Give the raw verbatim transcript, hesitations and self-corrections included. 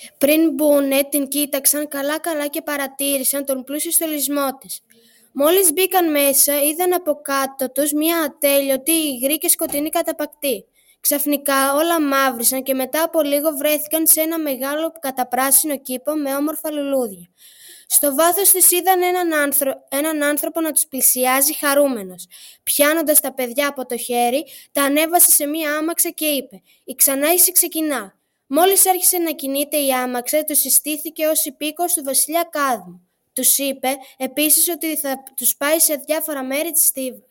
Πριν μπουνε, την κοίταξαν καλά-καλά και παρατήρησαν τον πλούσιο στολισμό της. Μόλις μπήκαν μέσα, είδαν από κάτω τους μια ατέλειωτη, υγρή και σκοτεινή καταπακτή. Ξαφνικά όλα μαύρισαν και μετά από λίγο βρέθηκαν σε ένα μεγάλο καταπράσινο κήπο με όμορφα λουλούδια. Στο βάθος της είδαν έναν, άνθρω... έναν άνθρωπο να τους πλησιάζει χαρούμενος. Πιάνοντας τα παιδιά από το χέρι, τα ανέβασε σε μία άμαξα και είπε «Η Ξανάηση ξεκινά». Μόλις άρχισε να κινείται η άμαξα, τους συστήθηκε ως υπήκοος του βασιλιά Κάδμου. Τους είπε επίσης ότι θα τους πάει σε διάφορα μέρη της Στίβου.